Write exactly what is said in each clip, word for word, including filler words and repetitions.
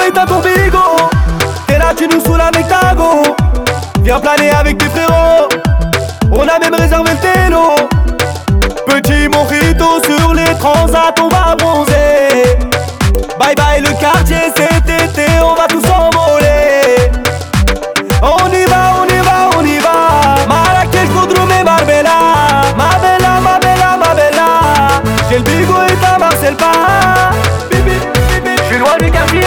est un tombigo. T'es là, tu nous saoules avec ta go. Viens planer avec tes frérots. On a même réservé le télo. Petit mojito sur les transats, on va bronzer. Bye bye le quartier, cet été, on va tous s'envoler. On y va, on y va, on y va. Marrakech, Bodrum et Marbella. Ma bella, ma bella, ma bella. J'ai le bigot et ta Marcel pas. J'suis loin du quartier.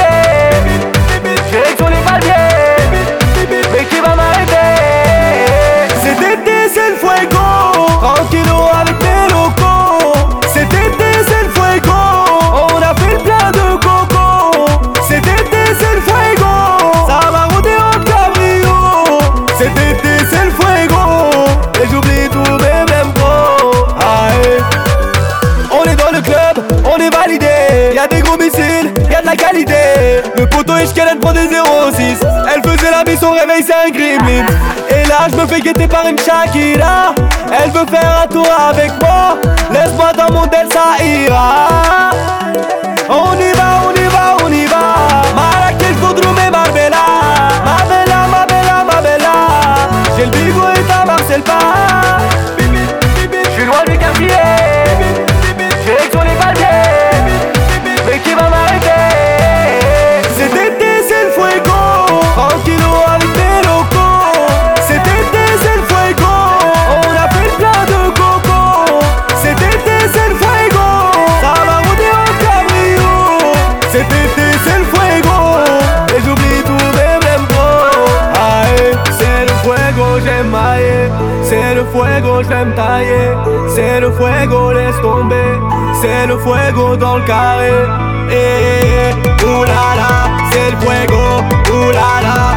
J'ai l'ex sur les palmiers. Mais qui va m'arrêter? Cet été c'est le fuego. Tranquillo avec mes locaux. Cet été c'est le fuego. On a fait le plein de coco. Cet été c'est le fuego. Ça va rouler en cabrio. Cet été c'est le fuego. Et j'oublie tous mes mêmes pros. Aïe. On est dans le club, on est validé. Y'a des gros missiles, y'a de la qualité. Le poteau et j'calette pour des zéro six. Elle faisait la mise, son réveil c'est un gremlin. Et là je me fais guetter par une Shakira. Elle veut faire un tour avec moi. Laisse-moi dans mon del, ça ira. On y va, on y va, on y va. Marrakech, Bodrum et Marbella. Ma bella, ma bella, ma bella. J'ai le bigot et ta Marcel pas. J'suis loin du quartier. J'ai l'ex sur les palmiers. Mais qui va m'arrêter? Cet été c'est le fuego. Tranquillo avec mes locaux. Cet été c'est le fuego. On a fait le plein de coco. Cet été c'est le fuego. Ça va rouler en cabrio. Cet été c'est le fuego. Et j'oublie tous mes mêmes pros. Aïe, c'est le fuego, j'aime mailler. C'est le fuego, j'aime tailler. C'est le fuego, laisse tomber. C'est le fuego dans le carré. Eh, oulala, c'est le fuego. Oulala,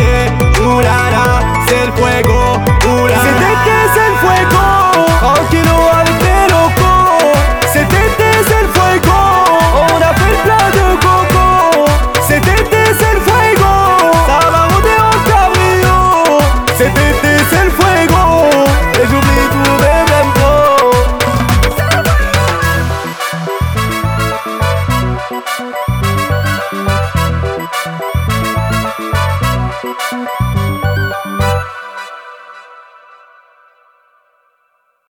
eh, oulala, c'est le fuego. Oulala. Cet été c'est le fuego. Tranquille.